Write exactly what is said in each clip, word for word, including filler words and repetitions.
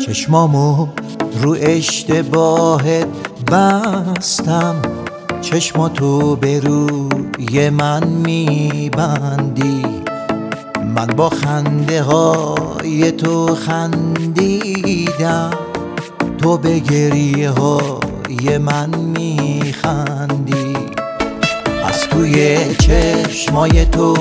چشمامو رو اشتباهت بستم، چشماتو به روی من میبندی. من با خنده های تو خندیدم، تو به گریه های من میخندی. از توی چشمای تو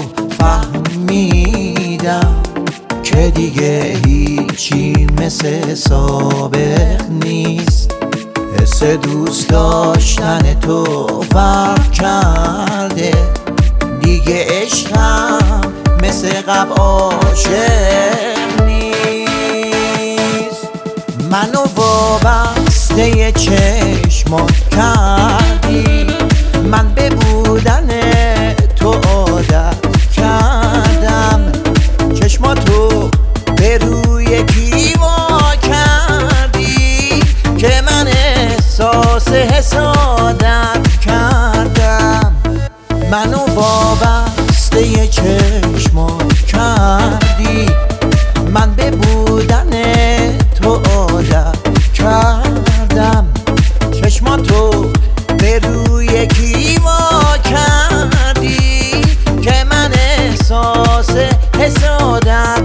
فهمیدم که دیگه هیچی مثل سابق نیست. حس دوست داشتن تو فرق کرده، دیگه عشقم مثل قبل عاشق نیست. منو وابسته چشمات کردی، من به بودن تو عادت کردم. چشماتو به روی کیوا کردی که من احساس حسادت کردم. منو وابسته چشمات کردی، من به بودن تو عادت کردم. چشماتو به روی کیوا کردی که من احساس حسادت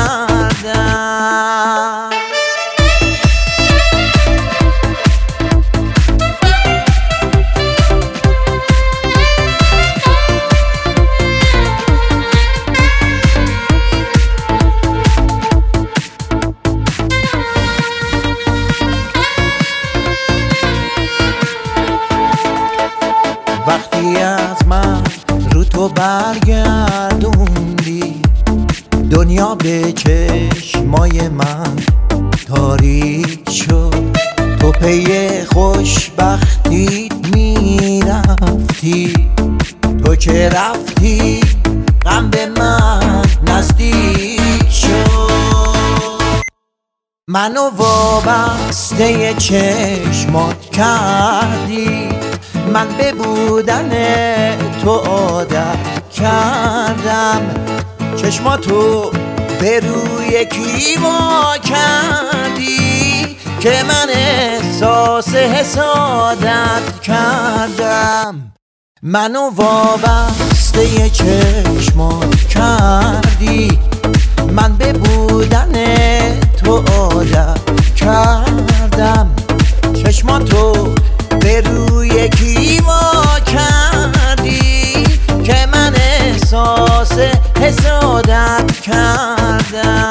کردم. وقتی از من رو تو برگردوندی، دنیا به چشمای من تاریک شد. تو پی خوشبختی میرفتی، تو که رفتی غم به من نزدیک شد. منو وابسته چشمات کردی، من به بودن تو عادت کردم. چشماتو به روی کیوا کردی که من احساس حسادت کردم. منو وابسته چشمات کردی، من به بودن تو عادت کردم. چشماتو به روی کیوا کردی که من احساس حسادت کردم.